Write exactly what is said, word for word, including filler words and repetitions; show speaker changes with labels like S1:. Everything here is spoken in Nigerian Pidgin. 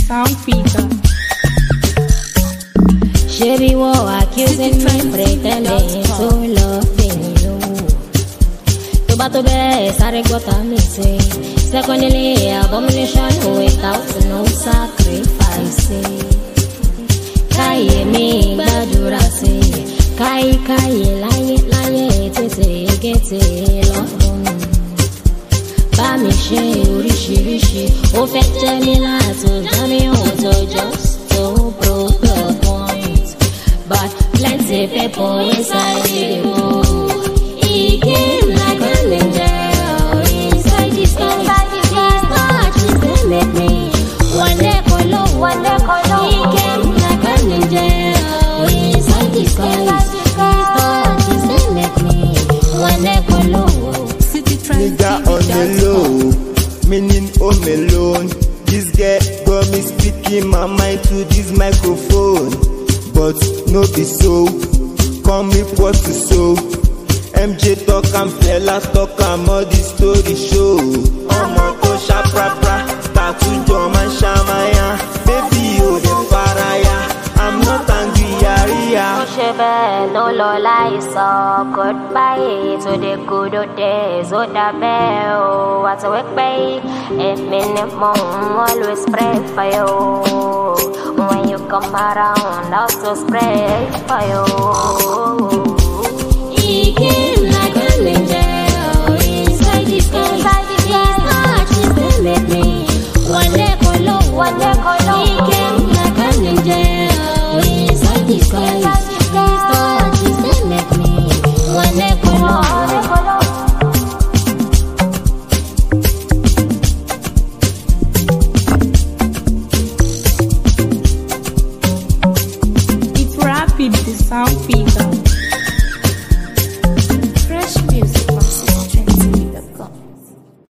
S1: sound speaker.
S2: Sherry war accusing me, pretending to loving you. Toba to be sorry what I say. Secondly, abomination without no sacrifice. Kai me gbadura se, kai kai láyé láyé tètè gètè lọ́dún. Bá mi ṣe oríṣiríṣi, ó fẹ́ jẹ́ mi láti dá mi hàn tó just to prove the point. But plenty people inside the room. He came like an angel inside this sky. His touch is make me one day colo, one day colo. He came like an angel inside this sky. His touch is make me one day colo.
S3: Nigga on the low, meaning home alone. This girl got me speaking my mind to this microphone. But no be so, come report to so. M J talk and fella talk and all the story show. Omo to shaprapra, tattoo jom and shamaya. Baby you the faraya, I'm not angry aria.
S2: No lola is so goodbye to the good old days. Oh da bell, what's a work bay? A minimum always pray for you. When you come around, I'll also pray for you. He came like an angel inside this sky. His touch is make me one day colo, one day colo. He came like an angel inside this sky. His touch is make me one day colo.
S1: It's rapid, the sound speaker.